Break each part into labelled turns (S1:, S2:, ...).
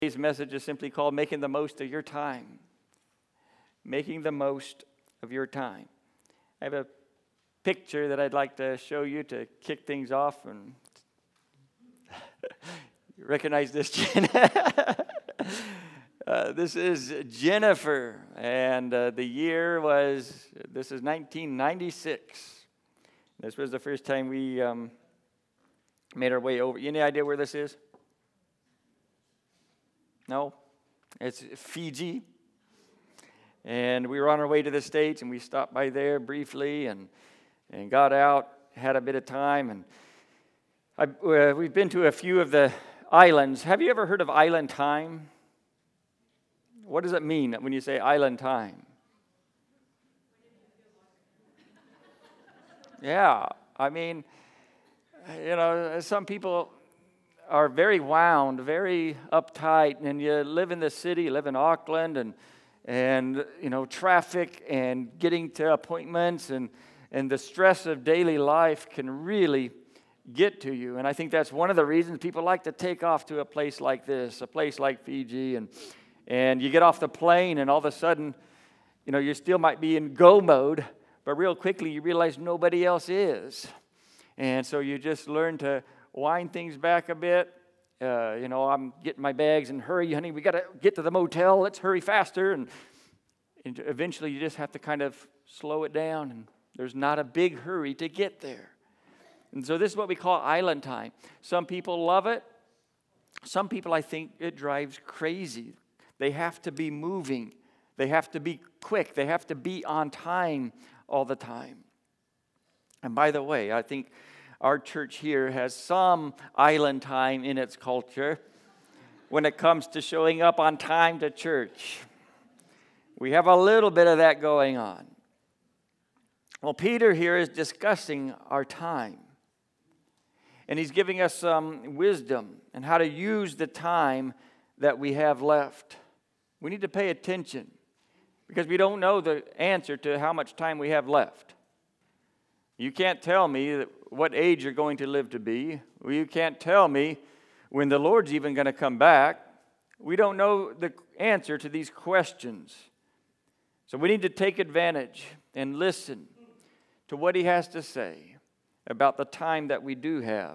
S1: Today's message is simply called Making the Most of Your Time. Making the most of your time. I have a picture that I'd like to show you to kick things off. And you recognize this, Jen? This is Jennifer, and the year this is 1996. This was the first time we made our way over. Any idea where this is? No? It's Fiji. And we were on our way to the States, and we stopped by there briefly and got out, had a bit of time. And we've been to a few of the islands. Have you ever heard of island time? What does it mean when you say island time? Yeah, I mean, some people are very wound, very uptight, and you live in the city, you live in Auckland, and traffic and getting to appointments and the stress of daily life can really get to you. And I think that's one of the reasons people like to take off to a place like this, a place like Fiji, and you get off the plane, and all of a sudden, you still might be in go mode, but real quickly you realize nobody else is. And so you just learn to wind things back a bit. I'm getting my bags and hurry, honey, we got to get to the motel. Let's hurry faster. And eventually you just have to kind of slow it down, and there's not a big hurry to get there. And so this is what we call island time. Some people love it. Some people, I think, it drives crazy. They have to be moving. They have to be quick. They have to be on time all the time. And by the way, I think our church here has some island time in its culture when it comes to showing up on time to church. We have a little bit of that going on. Well, Peter here is discussing our time. And he's giving us some wisdom and how to use the time that we have left. We need to pay attention because we don't know the answer to how much time we have left. You can't tell me what age you're going to live to be. You can't tell me when the Lord's even going to come back. We don't know the answer to these questions. So we need to take advantage and listen to what he has to say about the time that we do have.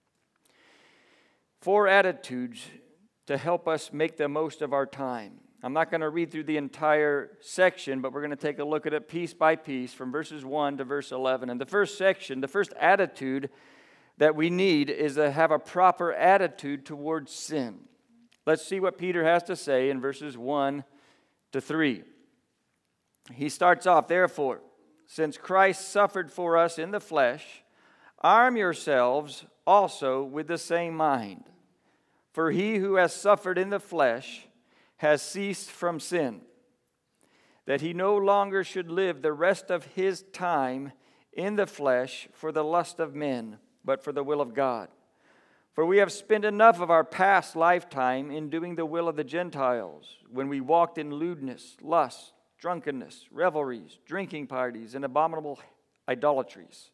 S1: 4 attitudes to help us make the most of our time. I'm not going to read through the entire section, but we're going to take a look at it piece by piece from verses 1 to verse 11. And the first section, the first attitude that we need is to have a proper attitude towards sin. Let's see what Peter has to say in verses 1 to 3. He starts off, therefore, since Christ suffered for us in the flesh, arm yourselves also with the same mind. For he who has suffered in the flesh has ceased from sin, that he no longer should live the rest of his time in the flesh for the lust of men, but for the will of God. For we have spent enough of our past lifetime in doing the will of the Gentiles, when we walked in lewdness, lust, drunkenness, revelries, drinking parties, and abominable idolatries.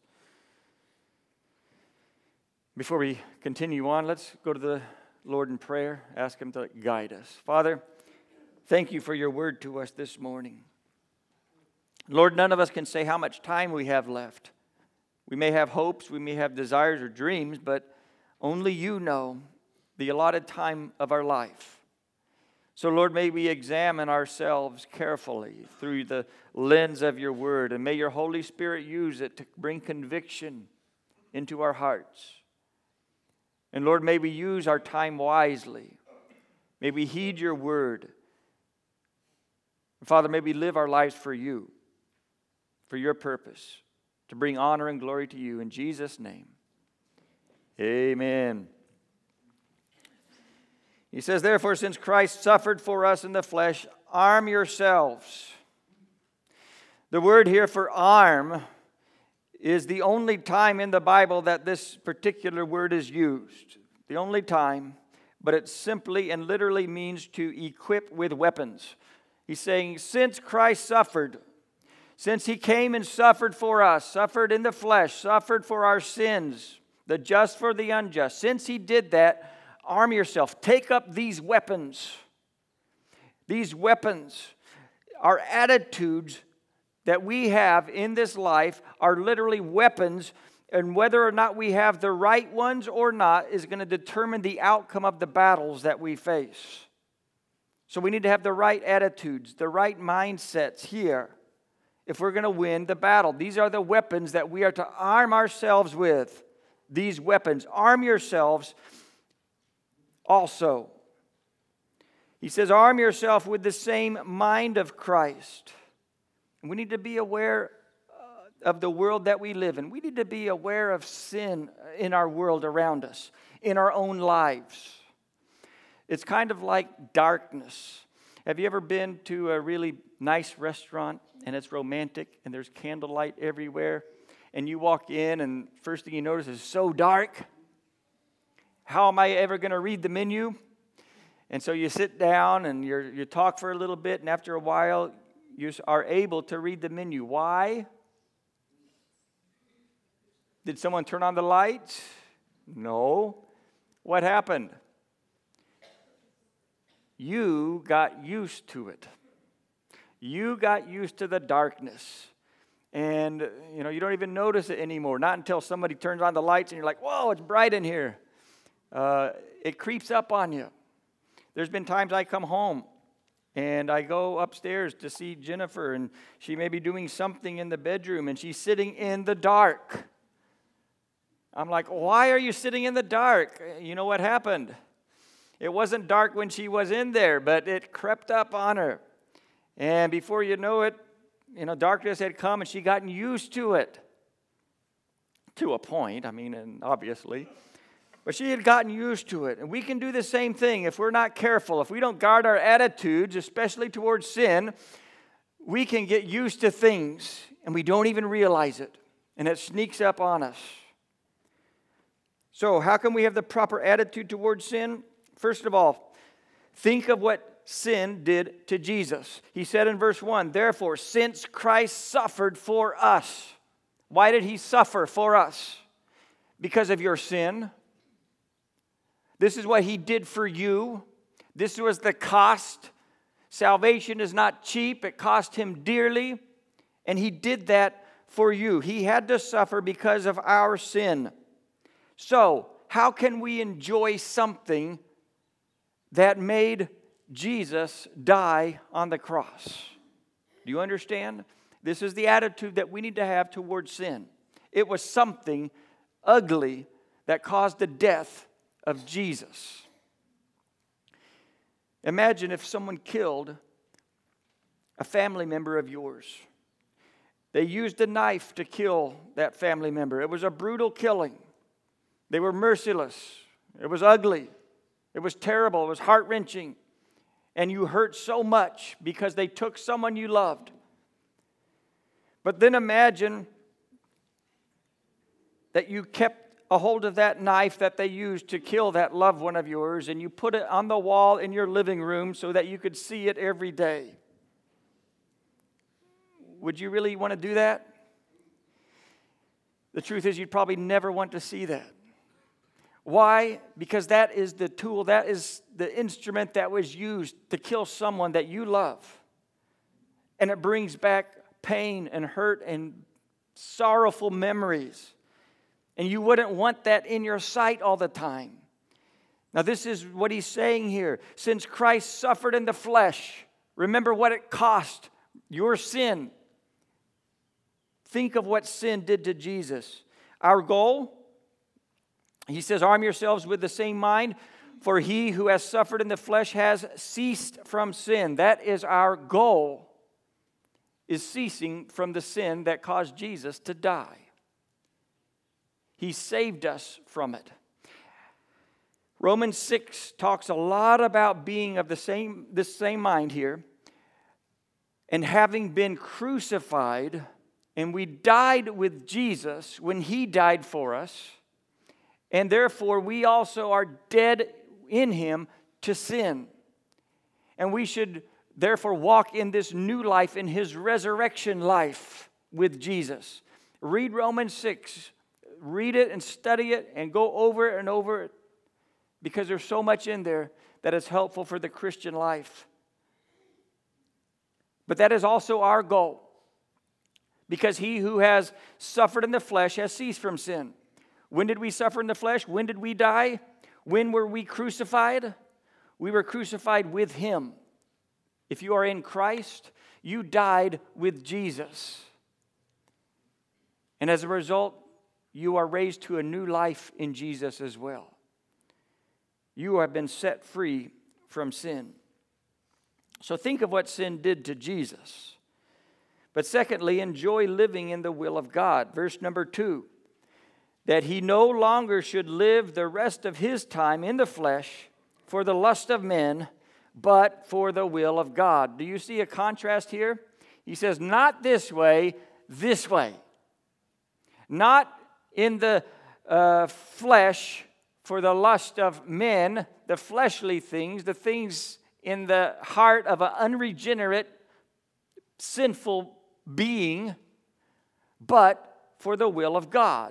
S1: Before we continue on, let's go to the Lord in prayer, ask him to guide us. Father, thank you for your word to us this morning. Lord, none of us can say how much time we have left. We may have hopes, we may have desires or dreams, but only you know the allotted time of our life. So, Lord, may we examine ourselves carefully through the lens of your word, and may your Holy Spirit use it to bring conviction into our hearts. And Lord, may we use our time wisely. May we heed your word. Father, may we live our lives for you, for your purpose, to bring honor and glory to you. In Jesus' name, amen. He says, therefore, since Christ suffered for us in the flesh, arm yourselves. The word here for arm is the only time in the Bible that this particular word is used. The only time, but it simply and literally means to equip with weapons. He's saying, since Christ suffered, since he came and suffered for us, suffered in the flesh, suffered for our sins, the just for the unjust, since he did that, arm yourself. Take up these weapons. These weapons, our attitudes that we have in this life are literally weapons, and whether or not we have the right ones or not is going to determine the outcome of the battles that we face. So we need to have the right attitudes, the right mindsets here if we're going to win the battle. These are the weapons that we are to arm ourselves with. These weapons. Arm yourselves also. He says, arm yourself with the same mind of Christ. We need to be aware of the world that we live in. We need to be aware of sin in our world around us, in our own lives. It's kind of like darkness. Have you ever been to a really nice restaurant and it's romantic and there's candlelight everywhere, and you walk in and first thing you notice is so dark? How am I ever going to read the menu? And so you sit down and you talk for a little bit, and after a while you are able to read the menu. Why? Did someone turn on the lights? No. What happened? You got used to it. You got used to the darkness. And, you don't even notice it anymore. Not until somebody turns on the lights and you're like, whoa, it's bright in here. It creeps up on you. There's been times I come home and I go upstairs to see Jennifer, and she may be doing something in the bedroom and she's sitting in the dark. I'm like, why are you sitting in the dark? You know what happened? It wasn't dark when she was in there, but it crept up on her. And before you know it, darkness had come and she gotten used to it. To a point, and obviously. But she had gotten used to it. And we can do the same thing if we're not careful. If we don't guard our attitudes, especially towards sin, we can get used to things and we don't even realize it. And it sneaks up on us. So how can we have the proper attitude towards sin? First of all, think of what sin did to Jesus. He said in verse 1, therefore, since Christ suffered for us. Why did he suffer for us? Because of your sin. This is what he did for you. This was the cost. Salvation is not cheap. It cost him dearly. And he did that for you. He had to suffer because of our sin. So, how can we enjoy something that made Jesus die on the cross? Do you understand? This is the attitude that we need to have towards sin. It was something ugly that caused the death of Jesus. Imagine if someone killed a family member of yours. They used a knife to kill that family member. It was a brutal killing. They were merciless. It was ugly. It was terrible. It was heart-wrenching. And you hurt so much because they took someone you loved. But then imagine that you kept a hold of that knife that they used to kill that loved one of yours, and you put it on the wall in your living room so that you could see it every day. Would you really want to do that? The truth is, you'd probably never want to see that. Why? Because that is the tool, that is the instrument that was used to kill someone that you love. And it brings back pain and hurt and sorrowful memories. And you wouldn't want that in your sight all the time. Now, this is what he's saying here. Since Christ suffered in the flesh, remember what it cost, your sin. Think of what sin did to Jesus. Our goal, he says, arm yourselves with the same mind, for he who has suffered in the flesh has ceased from sin. That is our goal, is ceasing from the sin that caused Jesus to die. He saved us from it. Romans 6 talks a lot about being of this same mind here, and having been crucified, and we died with Jesus when he died for us, and therefore we also are dead in him to sin. And we should therefore walk in this new life, in his resurrection life with Jesus. Read Romans 6. Read it and study it and go over it and over it. because there's so much in there that is helpful for the Christian life. But that is also our goal, because he who has suffered in the flesh has ceased from sin. When did we suffer in the flesh? When did we die? When were we crucified? We were crucified with him. If you are in Christ, you died with Jesus. And as a result, you are raised to a new life in Jesus as well. You have been set free from sin. So think of what sin did to Jesus. But secondly, enjoy living in the will of God. Verse number 2, that he no longer should live the rest of his time in the flesh for the lust of men, but for the will of God. Do you see a contrast here? He says, not this way, this way. Not in the flesh for the lust of men, the fleshly things, the things in the heart of an unregenerate, sinful being, but for the will of God.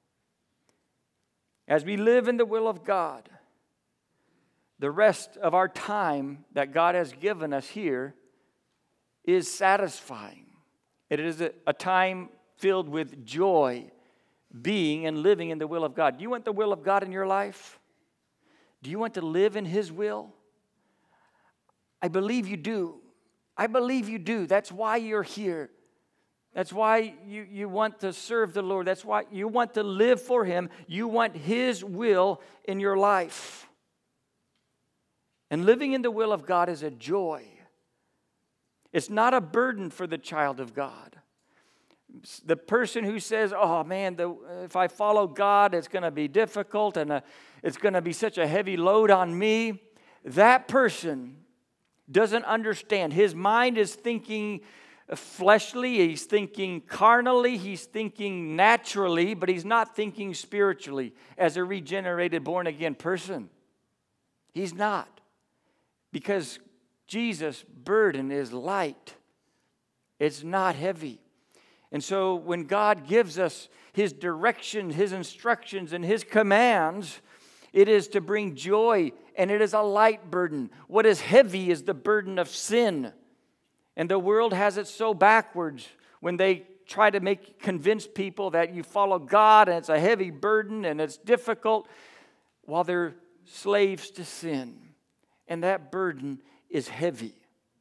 S1: As we live in the will of God, the rest of our time that God has given us here is satisfying. It is a time filled with joy, being and living in the will of God. Do you want the will of God in your life? Do you want to live in His will? I believe you do. I believe you do. That's why you're here. That's why you want to serve the Lord. That's why you want to live for Him. You want His will in your life. And living in the will of God is a joy. It's not a burden for the child of God. The person who says, oh man, if I follow God, it's going to be difficult and it's going to be such a heavy load on me. That person doesn't understand. His mind is thinking fleshly, he's thinking carnally, he's thinking naturally, but he's not thinking spiritually as a regenerated, born-again person. He's not. Because Jesus' burden is light. It's not heavy. And so when God gives us His direction, His instructions, and His commands, it is to bring joy, and it is a light burden. What is heavy is the burden of sin. And the world has it so backwards when they try to convince people that you follow God and it's a heavy burden and it's difficult while they're slaves to sin. And that burden is heavy.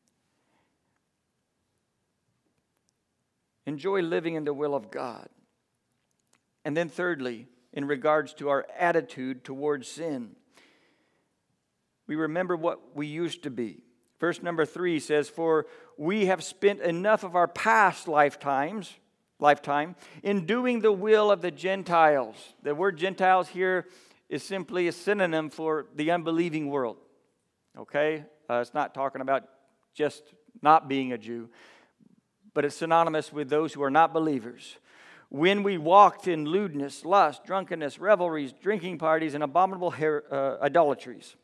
S1: Enjoy living in the will of God. And then thirdly, in regards to our attitude towards sin, we remember what we used to be. Verse number 3 says, for we have spent enough of our past lifetime in doing the will of the Gentiles. The word Gentiles here is simply a synonym for the unbelieving world. Okay? It's not talking about just not being a Jew, but it's synonymous with those who are not believers. When we walked in lewdness, lust, drunkenness, revelries, drinking parties, and abominable idolatries.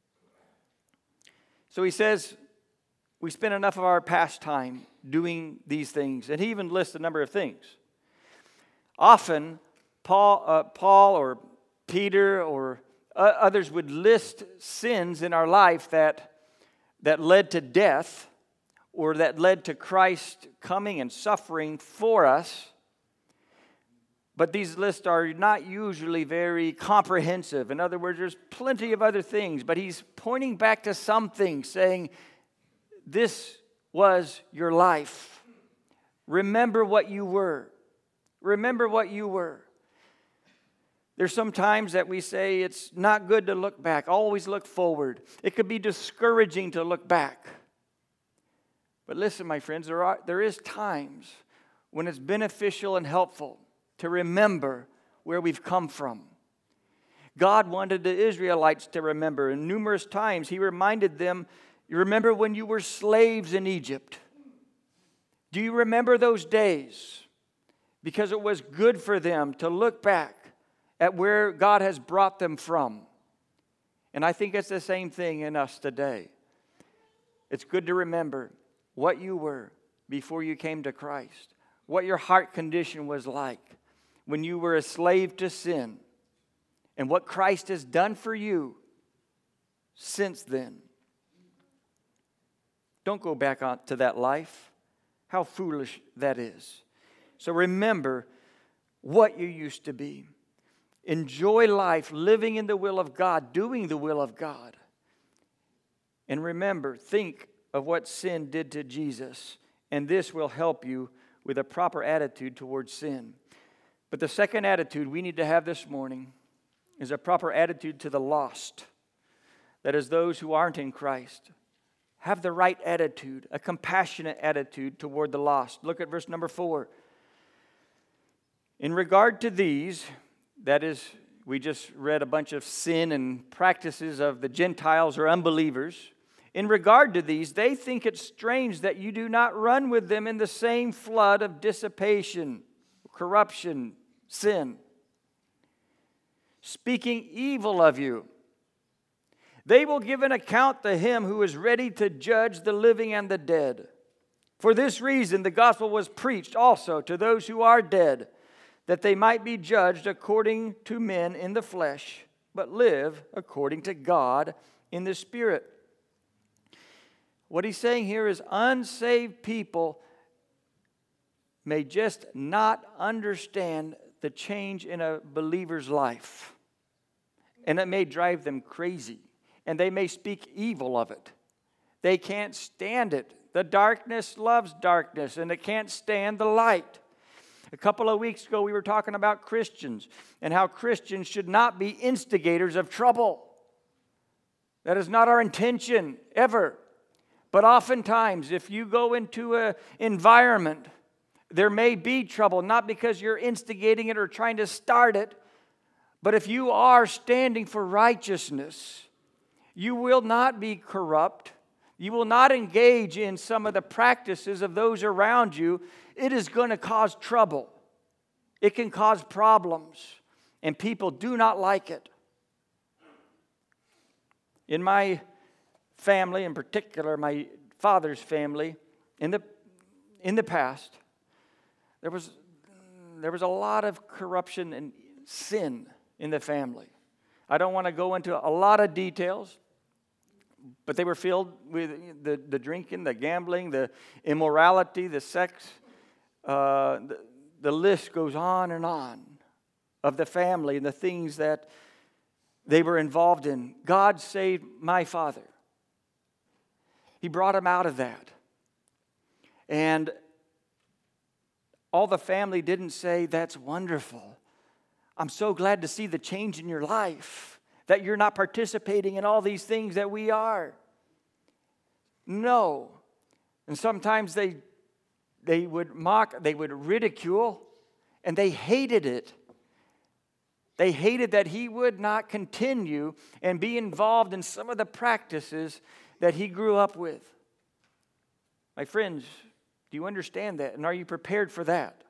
S1: So he says, we spend enough of our past time doing these things. And he even lists a number of things. Often, Paul or Peter or others would list sins in our life that led to death or that led to Christ coming and suffering for us. But these lists are not usually very comprehensive. In other words, there's plenty of other things, but he's pointing back to something, saying, this was your life. Remember what you were. Remember what you were. There's some times that we say it's not good to look back. Always look forward. It could be discouraging to look back. But listen, my friends, there is times when it's beneficial and helpful to remember where we've come from. God wanted the Israelites to remember, and numerous times He reminded them, you remember when you were slaves in Egypt? Do you remember those days? Because it was good for them to look back at where God has brought them from. And I think it's the same thing in us today. It's good to remember what you were before you came to Christ, what your heart condition was like when you were a slave to sin, and what Christ has done for you since then. Don't go back on to that life. How foolish that is. So remember what you used to be. Enjoy life, living in the will of God, doing the will of God. And remember, think of what sin did to Jesus, and this will help you with a proper attitude towards sin. But the second attitude we need to have this morning is a proper attitude to the lost. That is, those who aren't in Christ. Have the right attitude, a compassionate attitude toward the lost. Look at verse number 4. In regard to these, that is, we just read a bunch of sin and practices of the Gentiles or unbelievers. In regard to these, they think it strange that you do not run with them in the same flood of dissipation, corruption, sin, speaking evil of you. They will give an account to him who is ready to judge the living and the dead. For this reason, the gospel was preached also to those who are dead, that they might be judged according to men in the flesh, but live according to God in the Spirit. What he's saying here is unsaved people may just not understand the change in a believer's life. And it may drive them crazy. And they may speak evil of it. They can't stand it. The darkness loves darkness, and it can't stand the light. A couple of weeks ago, we were talking about Christians and how Christians should not be instigators of trouble. That is not our intention, ever. But oftentimes, if you go into an environment, there may be trouble, not because you're instigating it or trying to start it, but if you are standing for righteousness, you will not be corrupt. You will not engage in some of the practices of those around you. It is going to cause trouble. It can cause problems, and people do not like it. In my family, in particular, my father's family, in the past, there was a lot of corruption and sin in the family. I don't want to go into a lot of details, but they were filled with the drinking, the gambling, the immorality, the sex. The list goes on and on of the family and the things that they were involved in. God saved my father. He brought him out of that. And all the family didn't say, "That's wonderful. I'm so glad to see the change in your life, that you're not participating in all these things that we are." No. And sometimes they would mock, they would ridicule, and they hated it. They hated that he would not continue and be involved in some of the practices that he grew up with. My friends, do you understand that? And are you prepared for that?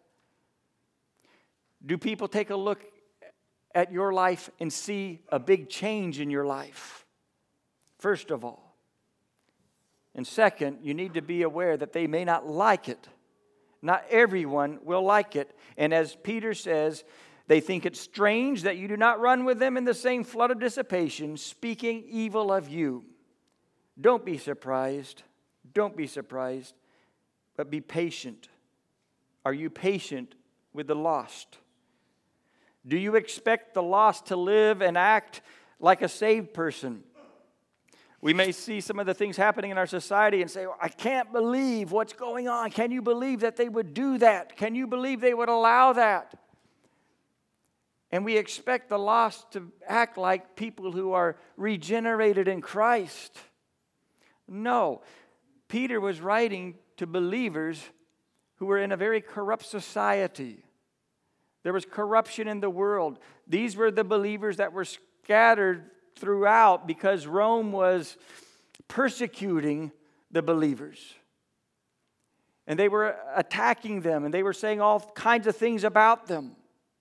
S1: Do people take a look at your life and see a big change in your life? First of all. And second, you need to be aware that they may not like it. Not everyone will like it. And as Peter says, they think it strange that you do not run with them in the same flood of dissipation, speaking evil of you. Don't be surprised. Don't be surprised, but be patient. Are you patient with the lost? Do you expect the lost to live and act like a saved person? We may see some of the things happening in our society and say, "I can't believe what's going on. Can you believe that they would do that? Can you believe they would allow that?" And we expect the lost to act like people who are regenerated in Christ. No. Peter was writing to believers who were in a very corrupt society. There was corruption in the world. These were the believers that were scattered throughout because Rome was persecuting the believers. And they were attacking them, and they were saying all kinds of things about them.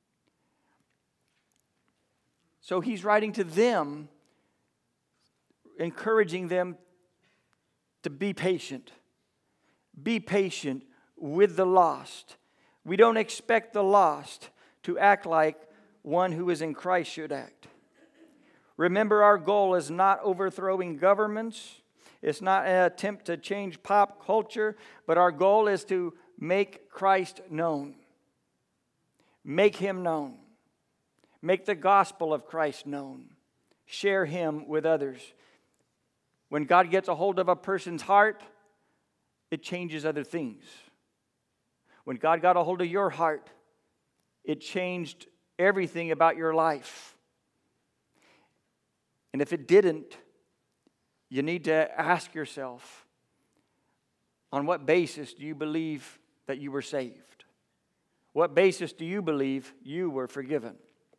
S1: So he's writing to them, encouraging them to be patient. Be patient with the lost. We don't expect the lost to act like one who is in Christ should act. Remember, our goal is not overthrowing governments. It's not an attempt to change pop culture, but our goal is to make Christ known. Make Him known. Make the gospel of Christ known. Share Him with others. When God gets a hold of a person's heart, it changes other things. When God got a hold of your heart, it changed everything about your life. And if it didn't, you need to ask yourself, on what basis do you believe that you were saved? What basis do you believe you were forgiven?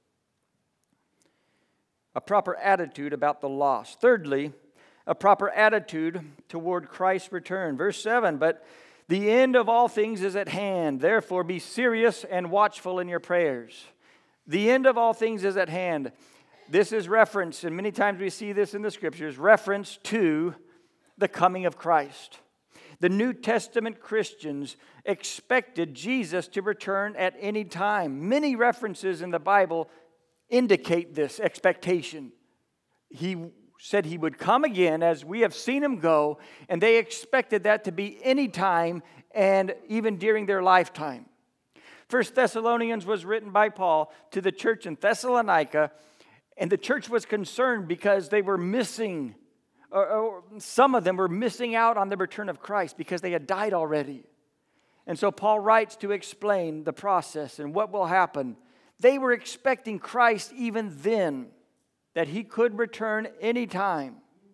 S1: A proper attitude about the lost. Thirdly, a proper attitude toward Christ's return. Verse 7, but the end of all things is at hand. Therefore, be serious and watchful in your prayers. The end of all things is at hand. This is reference, and many times we see this in the Scriptures, reference to the coming of Christ. The New Testament Christians expected Jesus to return at any time. Many references in the Bible indicate this expectation. He said He would come again as we have seen Him go, and they expected that to be any time and even during their lifetime. 1 Thessalonians was written by Paul to the church in Thessalonica, and the church was concerned because they were missing, or some of them were missing out on the return of Christ because they had died already. And so Paul writes to explain the process and what will happen. They were expecting Christ even then, that He could return anytime.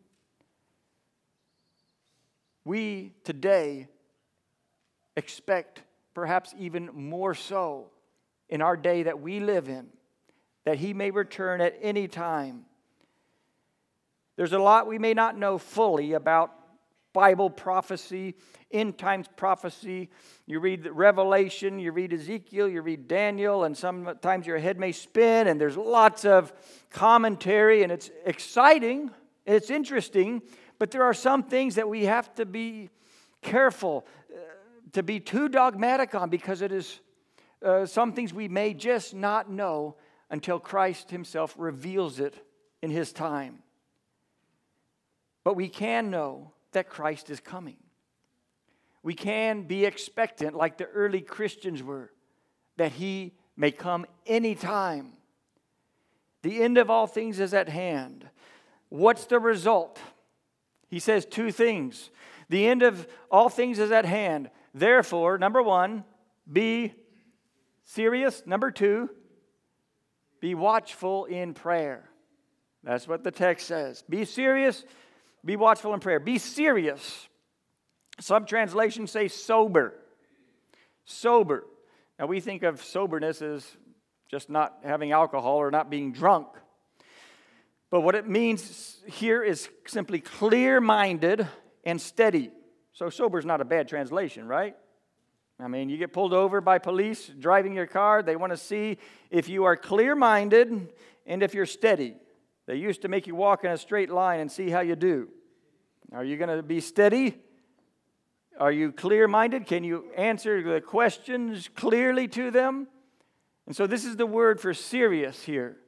S1: We today expect perhaps even more so in our day that we live in, that He may return at any time. There's a lot we may not know fully about Bible prophecy, end times prophecy. You read Revelation, you read Ezekiel, you read Daniel, and sometimes your head may spin, and there's lots of commentary, and it's exciting, and it's interesting, but there are some things that we have to be careful to be too dogmatic on, because it is some things we may just not know until Christ Himself reveals it in His time. But we can know that Christ is coming. We can be expectant, like the early Christians were, that He may come anytime. The end of all things is at hand. What's the result? He says two things. The end of all things is at hand. Therefore, number one, be serious. Number two, be watchful in prayer. That's what the text says. Be serious, be watchful in prayer. Be serious. Some translations say sober. Sober. Now we think of soberness as just not having alcohol or not being drunk. But what it means here is simply clear-minded and steady. So sober is not a bad translation, right? I mean, you get pulled over by police driving your car. They want to see if you are clear-minded and if you're steady. They used to make you walk in a straight line and see how you do. Are you going to be steady? Are you clear-minded? Can you answer the questions clearly to them? And so this is the word for serious here.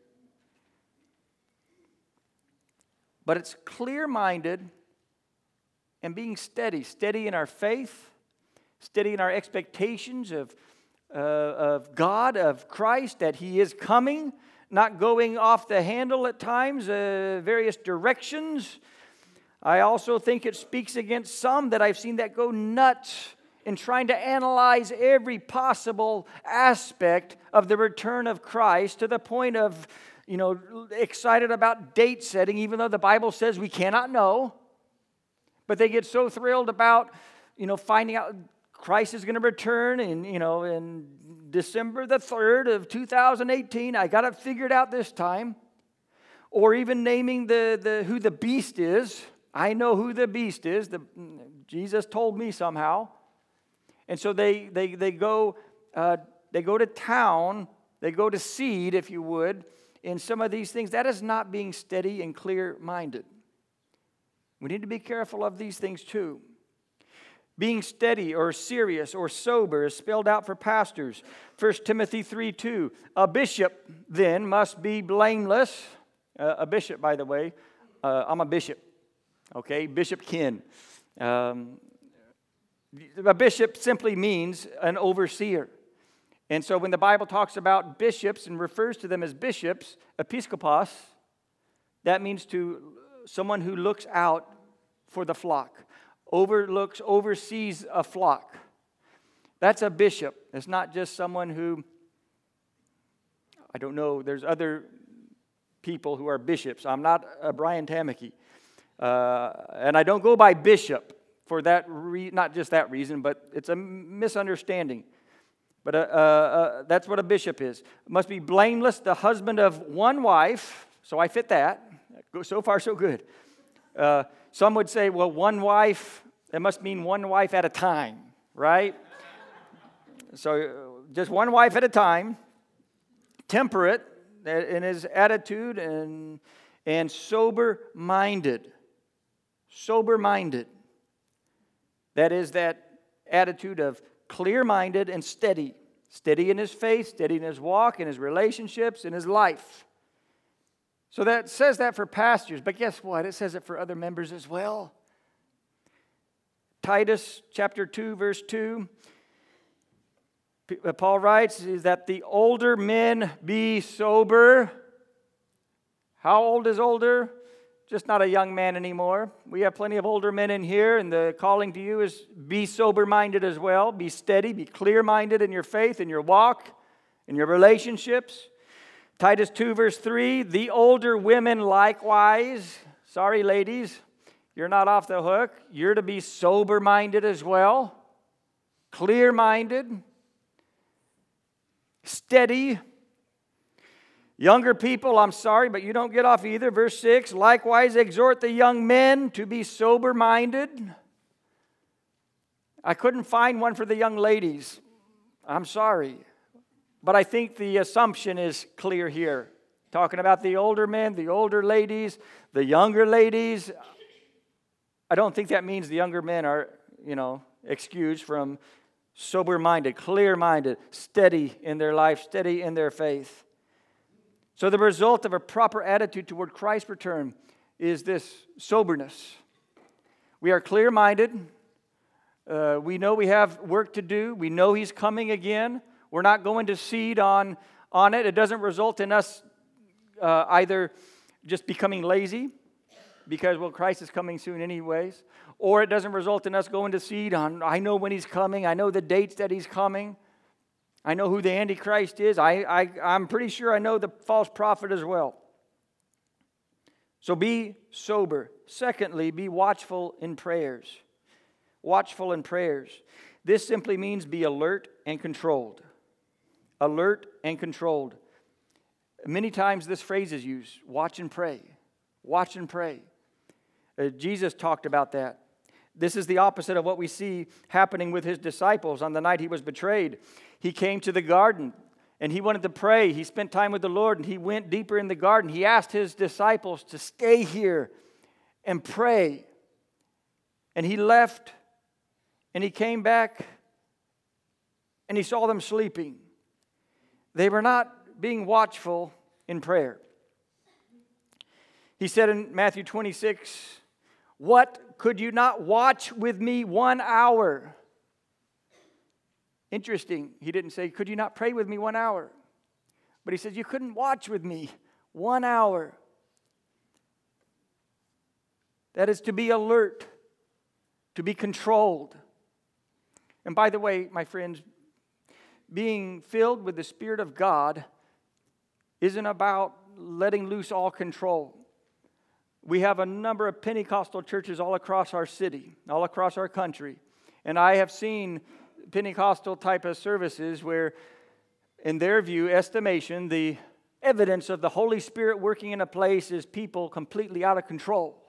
S1: But it's clear-minded and being steady. Steady in our faith, steady in our expectations of God, of Christ, that He is coming, not going off the handle at times, various directions. I also think it speaks against some that I've seen that go nuts in trying to analyze every possible aspect of the return of Christ to the point of, excited about date setting, even though the Bible says we cannot know. But they get so thrilled about, finding out Christ is going to return in December the 3rd of 2018. I got it figured out this time. Or even naming who the beast is. I know who the beast is. Jesus told me somehow. And so they go to town. They go to seed, if you would, in some of these things. That is not being steady and clear-minded. We need to be careful of these things too. Being steady or serious or sober is spelled out for pastors. 1 Timothy 3:2. A bishop then must be blameless. A bishop, by the way, I'm a bishop, okay? Bishop Ken. A bishop simply means an overseer. And so when the Bible talks about bishops and refers to them as bishops, episkopos, that means to someone who looks out for the flock, oversees a flock. That's a bishop. It's not just someone who, I don't know, there's other people who are bishops. I'm not a Brian Tamaki. And I don't go by bishop for that, not just that reason, but it's a misunderstanding. But that's what a bishop is. Must be blameless, the husband of one wife. So I fit that. So far, so good. Some would say, well, one wife, it must mean one wife at a time, right? So just one wife at a time. Temperate in his attitude and sober-minded. Sober-minded. That is that attitude of clear-minded and steady. Steady in his faith, steady in his walk, in his relationships, in his life. So that says that for pastors, but guess what? It says it for other members as well. Titus chapter 2, verse 2. Paul writes is that the older men be sober. How old is older? Just not a young man anymore. We have plenty of older men in here, and the calling to you is be sober-minded as well. Be steady, be clear-minded in your faith, in your walk, in your relationships. Titus 2, verse 3, the older women likewise. Sorry, ladies, you're not off the hook. You're to be sober-minded as well. Clear-minded. Steady. Younger people, I'm sorry, but you don't get off either. Verse 6, likewise exhort the young men to be sober-minded. I couldn't find one for the young ladies. I'm sorry. But I think the assumption is clear here. Talking about the older men, the older ladies, the younger ladies. I don't think that means the younger men are, excused from sober-minded, clear-minded, steady in their life, steady in their faith. So the result of a proper attitude toward Christ's return is this soberness. We are clear-minded. We know we have work to do. We know He's coming again. We're not going to cede on it. It doesn't result in us either just becoming lazy because, Christ is coming soon anyways. Or it doesn't result in us going to cede on, I know when He's coming. I know the dates that He's coming. I know who the Antichrist is. I'm pretty sure I know the false prophet as well. So be sober. Secondly, be watchful in prayers. Watchful in prayers. This simply means be alert and controlled. Alert and controlled. Many times this phrase is used. Watch and pray. Watch and pray. Jesus talked about that. This is the opposite of what we see happening with His disciples on the night He was betrayed. He came to the garden and He wanted to pray. He spent time with the Lord and He went deeper in the garden. He asked His disciples to stay here and pray. And He left and He came back and He saw them sleeping. They were not being watchful in prayer. He said in Matthew 26, what, could you not watch with me 1 hour? Interesting. He didn't say, could you not pray with me 1 hour? But He said, you couldn't watch with me 1 hour. That is to be alert, to be controlled. And by the way, my friends, being filled with the Spirit of God isn't about letting loose all control. We have a number of Pentecostal churches all across our city, all across our country. And I have seen Pentecostal type of services where, in their view, estimation, the evidence of the Holy Spirit working in a place is people completely out of control.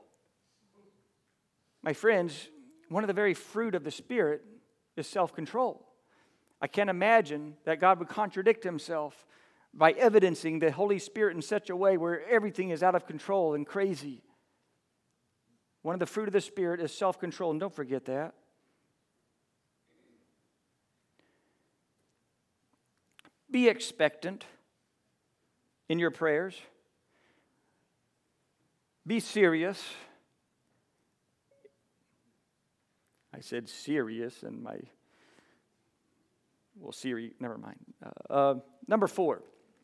S1: My friends, one of the very fruit of the Spirit is self-control. I can't imagine that God would contradict Himself by evidencing the Holy Spirit in such a way where everything is out of control and crazy. One of the fruit of the Spirit is self-control, and don't forget that. Be expectant in your prayers. Be serious. I said serious, and Siri, never mind. Number four,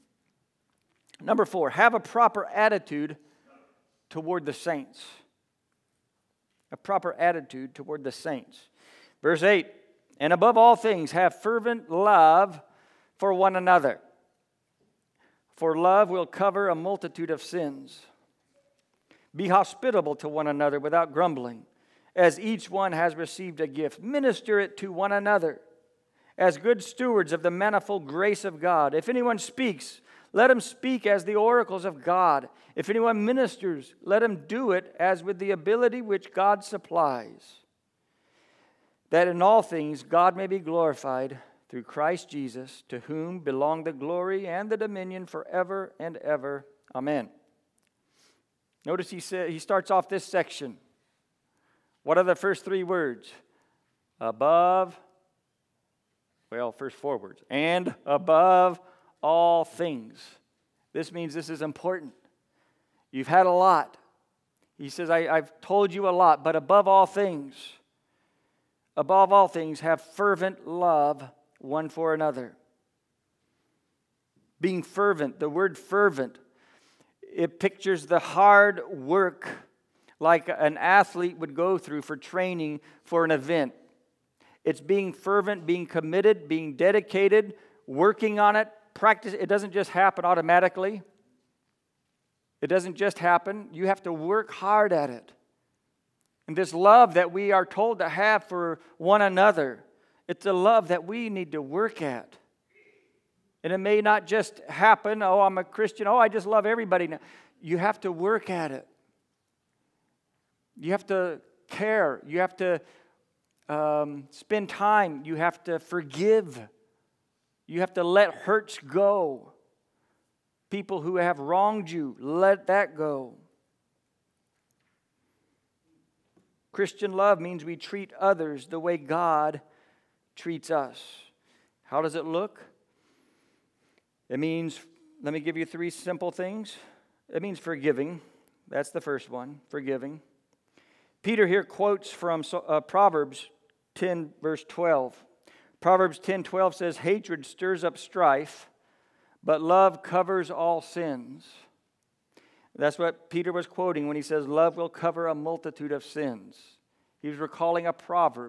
S1: have a proper attitude toward the saints. A proper attitude toward the saints. Verse 8, and above all things, have fervent love for one another. For love will cover a multitude of sins. Be hospitable to one another without grumbling. As each one has received a gift, minister it to one another as good stewards of the manifold grace of God. If anyone speaks, let him speak as the oracles of God. If anyone ministers, let him do it as with the ability which God supplies, that in all things God may be glorified through Christ Jesus, to whom belong the glory and the dominion forever and ever. Amen. Notice he starts off this section. What are the first three words? Above, first four words. And above all things. This means this is important. You've had a lot. He says, I've told you a lot, but above all things, have fervent love one for another. Being fervent, the word fervent, it pictures the hard work like an athlete would go through for training for an event. It's being fervent, being committed, being dedicated, working on it, practice. It doesn't just happen automatically. It doesn't just happen. You have to work hard at it. And this love that we are told to have for one another, it's a love that we need to work at. And it may not just happen, I'm a Christian, I just love everybody. No, you have to work at it. You have to care. You have to spend time. You have to forgive. You have to let hurts go. People who have wronged you, let that go. Christian love means we treat others the way God treats us. How does it look? It means, let me give you three simple things. It means forgiving. That's the first one, forgiving. Peter here quotes from Proverbs 10, verse 12. Proverbs 10:12 says, hatred stirs up strife, but love covers all sins. That's what Peter was quoting when he says, love will cover a multitude of sins. He was recalling a proverb.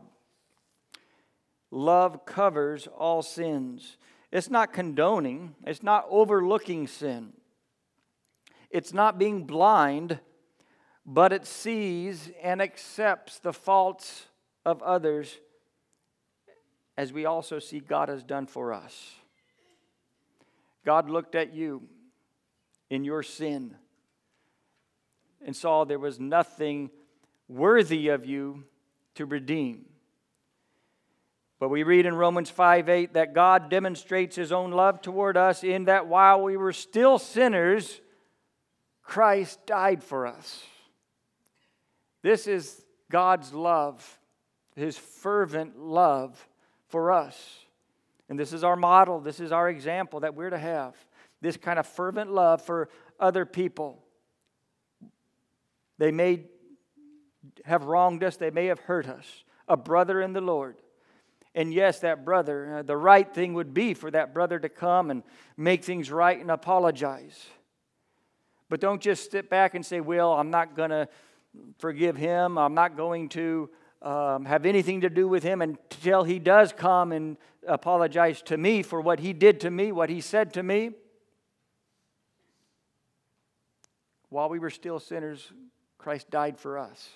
S1: Love covers all sins. It's not condoning. It's not overlooking sin. It's not being blind, but it sees and accepts the faults of others, as we also see God has done for us. God looked at you in your sin and saw there was nothing worthy of you to redeem. But we read in Romans 5:8 that God demonstrates His own love toward us in that while we were still sinners, Christ died for us. This is God's love, His fervent love for us. And this is our model, this is our example that we're to have. This kind of fervent love for other people. They may have wronged us, they may have hurt us. A brother in the Lord. And yes, that brother, the right thing would be for that brother to come and make things right and apologize. But don't just sit back and say, well, I'm not going to forgive him. I'm not going to have anything to do with him until he does come and apologize to me for what he did to me, what he said to me. While we were still sinners, Christ died for us.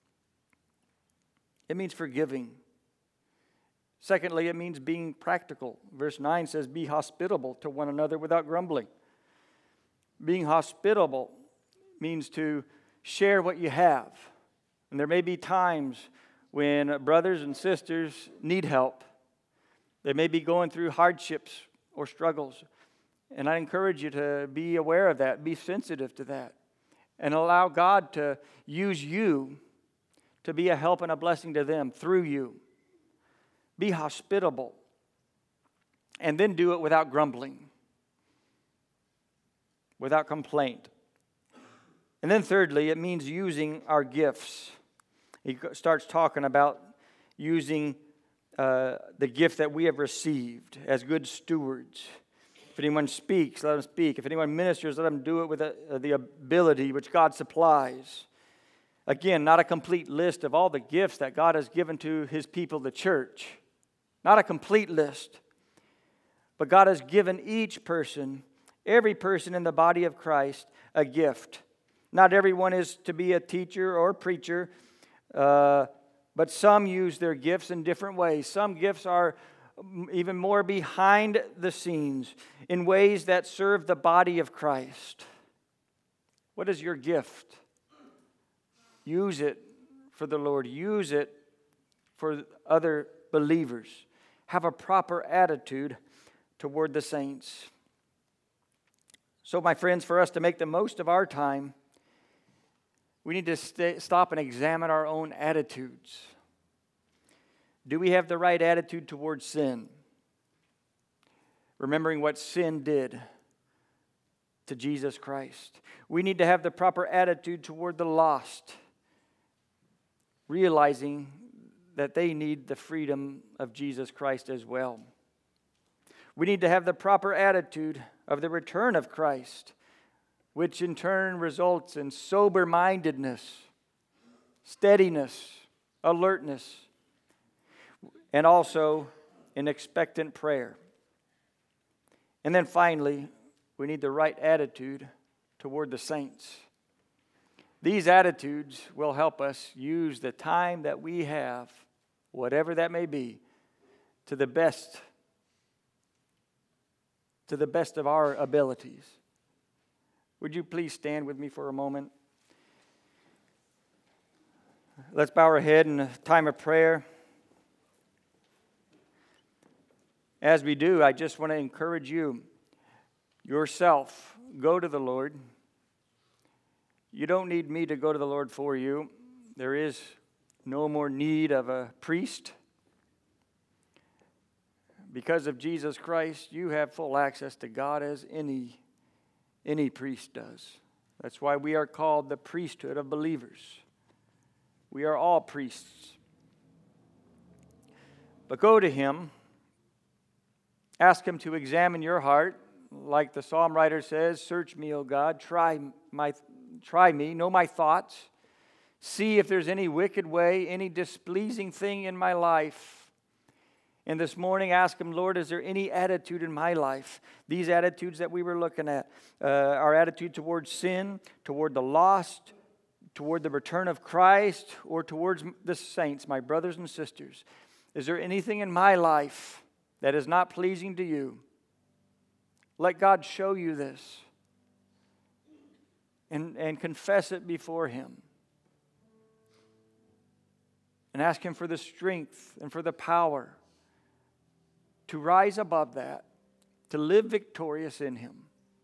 S1: It means forgiving. Secondly, it means being practical. Verse 9 says, be hospitable to one another without grumbling. Being hospitable means to share what you have. And there may be times when brothers and sisters need help. They may be going through hardships or struggles. And I encourage you to be aware of that, be sensitive to that, and allow God to use you to be a help and a blessing to them through you. Be hospitable. And then do it without grumbling, without complaint. And then thirdly, it means using our gifts. He starts talking about using the gift that we have received as good stewards. If anyone speaks, let him speak. If anyone ministers, let him do it with the ability which God supplies. Again, not a complete list of all the gifts that God has given to His people, the church. Not a complete list. But God has given each person, every person in the body of Christ, a gift. Not everyone is to be a teacher or preacher, but some use their gifts in different ways. Some gifts are even more behind the scenes in ways that serve the body of Christ. What is your gift? Use it for the Lord. Use it for other believers. Have a proper attitude toward the saints. So, my friends, for us to make the most of our time, we need to stop and examine our own attitudes. Do we have the right attitude towards sin? Remembering what sin did to Jesus Christ. We need to have the proper attitude toward the lost, realizing that they need the freedom of Jesus Christ as well. We need to have the proper attitude of the return of Christ, which in turn results in sober-mindedness, steadiness, alertness, and also in expectant prayer. And then finally, we need the right attitude toward the saints. These attitudes will help us use the time that we have, whatever that may be, to the best of our abilities. Would you please stand with me for a moment? Let's bow our head in a time of prayer. As we do, I just want to encourage you, yourself, go to the Lord. You don't need me to go to the Lord for you. There is no more need of a priest. Because of Jesus Christ, you have full access to God as any priest does. That's why we are called the priesthood of believers. We are all priests. But go to Him. Ask Him to examine your heart. Like the psalm writer says, search me, O God, try me, know my thoughts. See if there's any wicked way, any displeasing thing in my life. And this morning, ask Him, Lord, is there any attitude in my life? These attitudes that we were looking at, our attitude towards sin, toward the lost, toward the return of Christ, or towards the saints, my brothers and sisters. Is there anything in my life that is not pleasing to you? Let God show you this. And confess it before Him. And ask Him for the strength and for the power to rise above that, to live victorious in Him,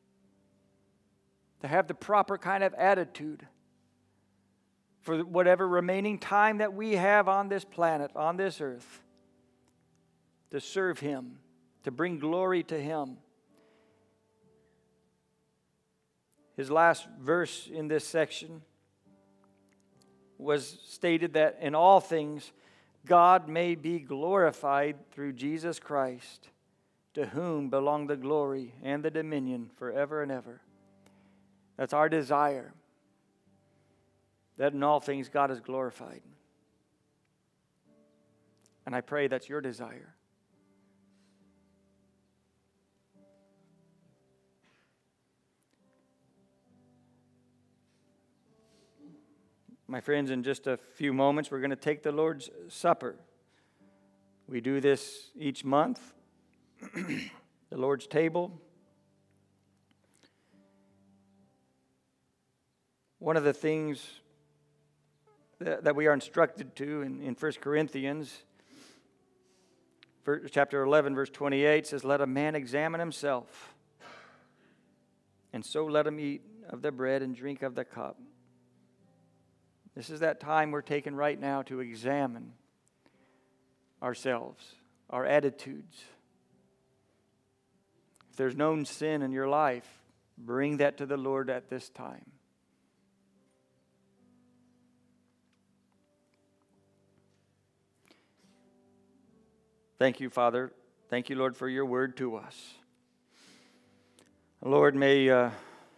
S1: to have the proper kind of attitude for whatever remaining time that we have on this planet, on this earth, to serve Him, to bring glory to Him. His last verse in this section was stated that in all things, God may be glorified through Jesus Christ, to whom belong the glory and the dominion forever and ever. That's our desire, that in all things God is glorified. And I pray that's your desire. My friends, in just a few moments, we're going to take the Lord's Supper. We do this each month, the Lord's table. One of the things that we are instructed to in 1 Corinthians, chapter 11, verse 28, says, let a man examine himself, and so let him eat of the bread and drink of the cup. This is that time we're taking right now to examine ourselves, our attitudes. If there's known sin in your life, bring that to the Lord at this time. Thank you, Father. Thank you, Lord, for your word to us. Lord, may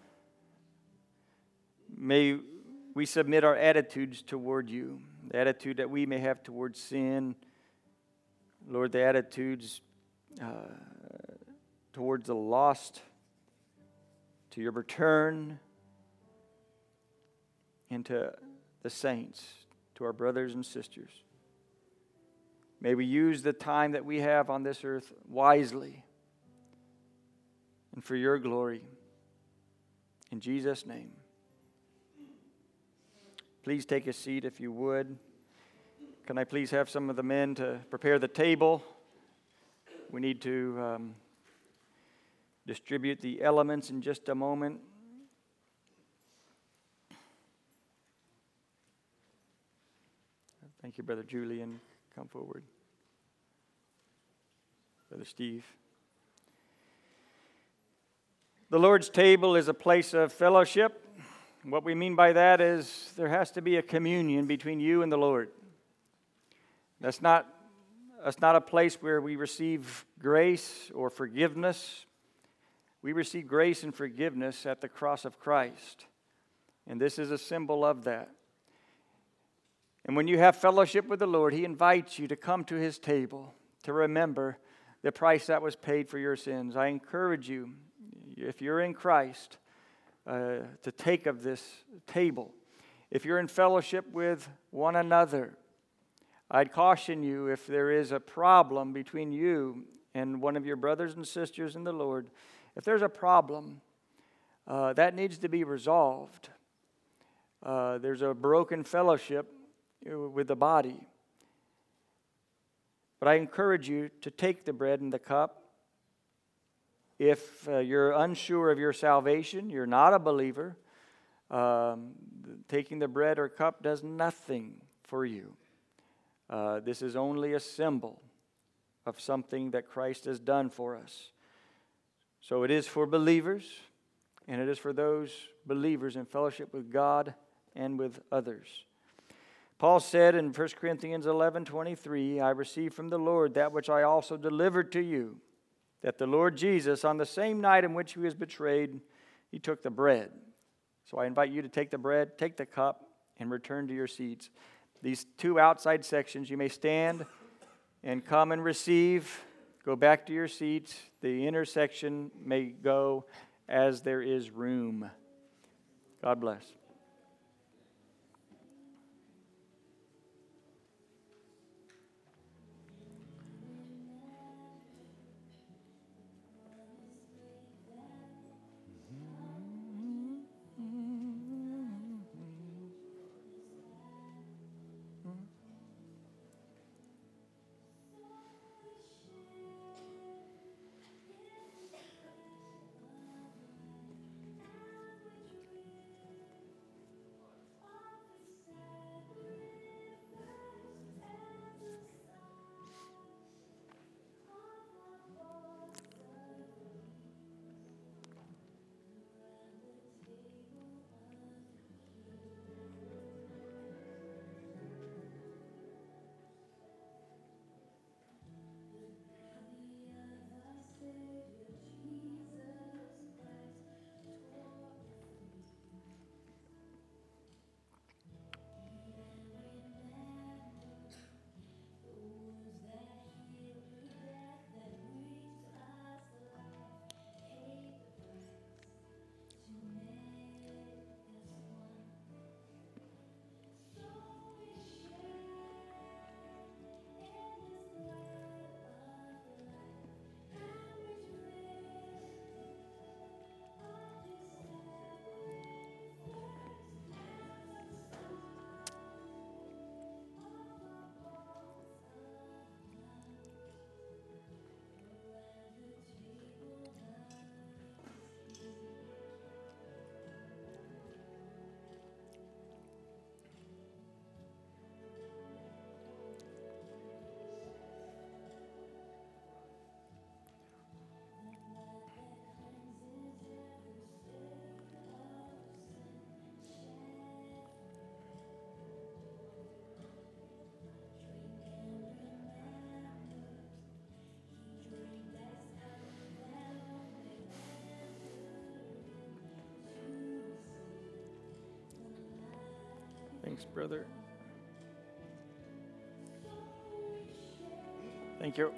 S1: we submit our attitudes toward you, the attitude that we may have towards sin. Lord, the attitudes towards the lost, to your return, and to the saints, to our brothers and sisters. May we use the time that we have on this earth wisely and for your glory. In Jesus' name. Please take a seat if you would. Can I please have some of the men to prepare the table? We need to distribute the elements in just a moment. Thank you, Brother Julian. Come forward. Brother Steve. The Lord's table is a place of fellowship. What we mean by that is there has to be a communion between you and the Lord. That's not a place where we receive grace or forgiveness. We receive grace and forgiveness at the cross of Christ. And this is a symbol of that. And when you have fellowship with the Lord, He invites you to come to His table, to remember the price that was paid for your sins. I encourage you, if you're in Christ, to take of this table. If you're in fellowship with one another, I'd caution you, if there is a problem between you and one of your brothers and sisters in the Lord, if there's a problem, that needs to be resolved. There's a broken fellowship with the body. But I encourage you to take the bread and the cup. If you're unsure of your salvation, you're not a believer, taking the bread or cup does nothing for you. This is only a symbol of something that Christ has done for us. So it is for believers, and it is for those believers in fellowship with God and with others. Paul said in 1 Corinthians 11:23, I received from the Lord that which I also delivered to you, that the Lord Jesus, on the same night in which He was betrayed, He took the bread. So I invite you to take the bread, take the cup, and return to your seats. These two outside sections, you may stand and come and receive. Go back to your seats. The intersection may go as there is room. God bless. Thanks, brother. Thank you.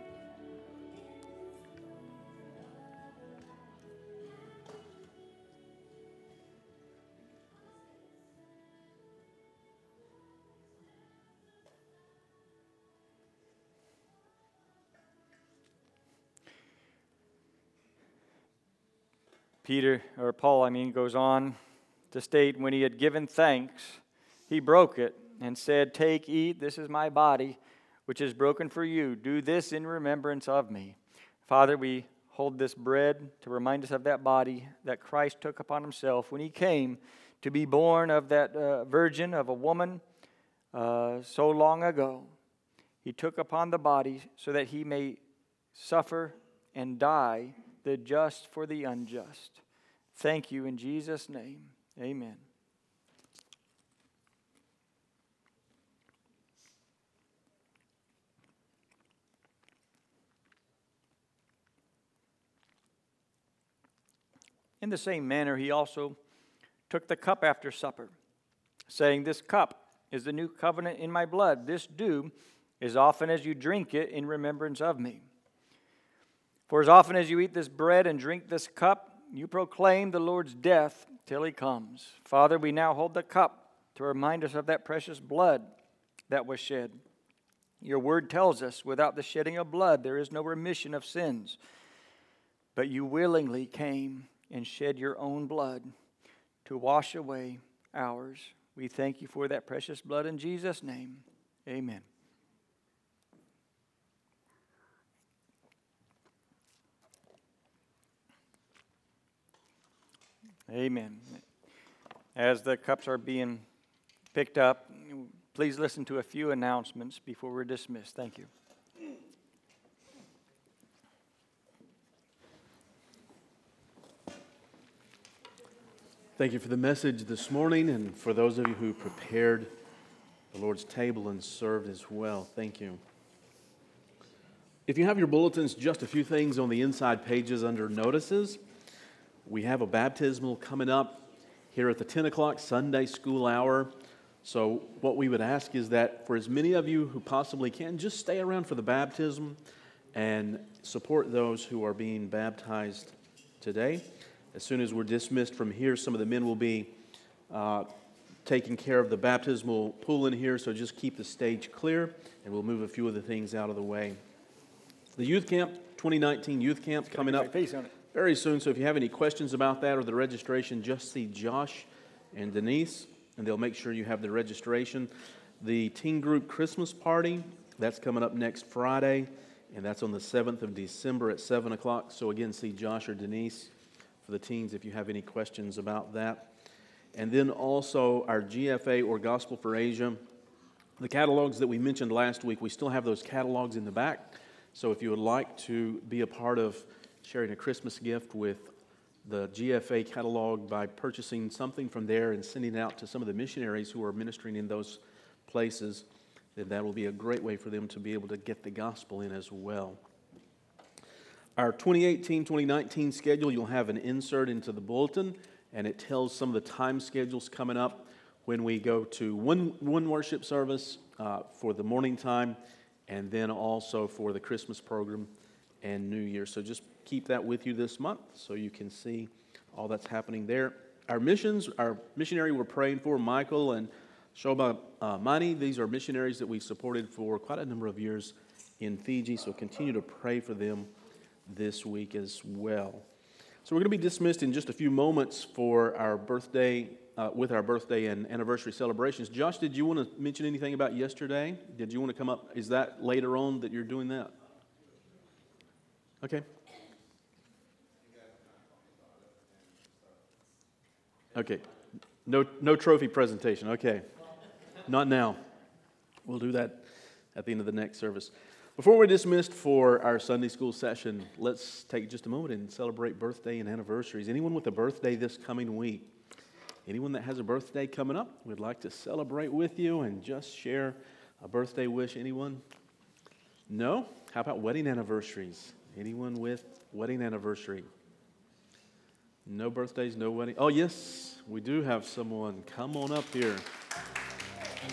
S1: Paul goes on to state, when he had given thanks, he broke it and said, "Take, eat, this is my body, which is broken for you. Do this in remembrance of me." Father, we hold this bread to remind us of that body that Christ took upon himself when he came to be born of that virgin, of a woman, so long ago. He took upon the body so that he may suffer and die, the just for the unjust. Thank you in Jesus' name. Amen. In the same manner, he also took the cup after supper, saying, "This cup is the new covenant in my blood. This do as often as you drink it in remembrance of me. For as often as you eat this bread and drink this cup, you proclaim the Lord's death till he comes." Father, we now hold the cup to remind us of that precious blood that was shed. Your word tells us, without the shedding of blood, there is no remission of sins. But you willingly came and shed your own blood to wash away ours. We thank you for that precious blood in Jesus' name. Amen. Amen. As the cups are being picked up, please listen to a few announcements before we're dismissed. Thank you.
S2: Thank you for the message this morning, and for those of you who prepared the Lord's table and served as well. Thank you. If you have your bulletins, just a few things on the inside pages under notices. We have a baptismal coming up here at the 10 o'clock Sunday school hour. So what we would ask is that for as many of you who possibly can, just stay around for the baptism and support those who are being baptized today. As soon as we're dismissed from here, some of the men will be taking care of the baptismal pool in here, so just keep the stage clear, and we'll move a few of the things out of the way. The youth camp, 2019 youth camp, coming up very soon, so if you have any questions about that or the registration, just see Josh and Denise, and they'll make sure you have the registration. The teen group Christmas party, that's coming up next Friday, and that's on the 7th of December at 7 o'clock. So again, see Josh or Denise for the teens if you have any questions about that. And then also our GFA or Gospel for Asia. The catalogs that we mentioned last week, we still have those catalogs in the back. So if you would like to be a part of sharing a Christmas gift with the GFA catalog by purchasing something from there and sending it out to some of the missionaries who are ministering in those places, then that will be a great way for them to be able to get the gospel in as well. Our 2018-2019 schedule, you'll have an insert into the bulletin, and it tells some of the time schedules coming up when we go to one worship service for the morning time, and then also for the Christmas program and New Year. So just keep that with you this month so you can see all that's happening there. Our missionary we're praying for, Michael and Shoba Mani, these are missionaries that we've supported for quite a number of years in Fiji, so continue to pray for them this week as well. So we're going to be dismissed in just a few moments for our birthday, with our birthday and anniversary celebrations. Josh, did you want to mention anything about yesterday? Did you want to come up? Is that later on that you're doing that? Okay. Okay. No trophy presentation. Okay. Not now. We'll do that at the end of the next service. Before we're dismissed for our Sunday school session, let's take just a moment and celebrate birthday and anniversaries. Anyone with a birthday this coming week? Anyone that has a birthday coming up, we'd like to celebrate with you and just share a birthday wish. Anyone? No? How about wedding anniversaries? Anyone with wedding anniversary? No birthdays, no wedding. Oh, yes, we do have someone. Come on up here.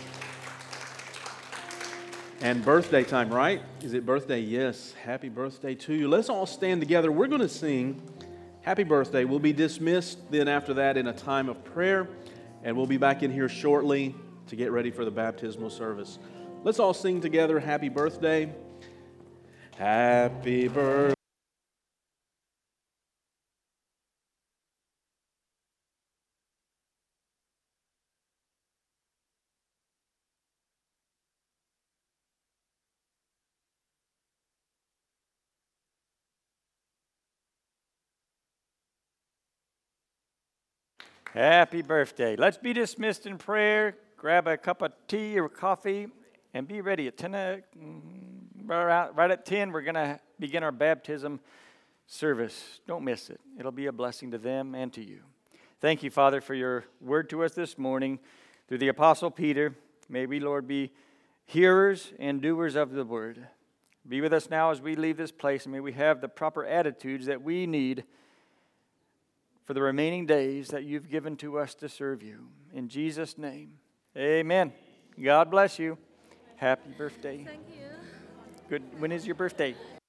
S2: And birthday time, right? Is it birthday? Yes. Happy birthday to you. Let's all stand together. We're going to sing Happy Birthday. We'll be dismissed then after that in a time of prayer, and we'll be back in here shortly to get ready for the baptismal service. Let's all sing together Happy Birthday. Happy birthday.
S1: Happy birthday. Let's be dismissed in prayer. Grab a cup of tea or coffee and be ready at 10. Right at 10, we're going to begin our baptism service. Don't miss it. It'll be a blessing to them and to you. Thank you, Father, for your word to us this morning through the Apostle Peter. May we, Lord, be hearers and doers of the word. Be with us now as we leave this place, and may we have the proper attitudes that we need for the remaining days that you've given to us to serve you. In Jesus' name, amen. God bless you. Happy birthday.
S3: Thank you.
S1: Good. When is your birthday?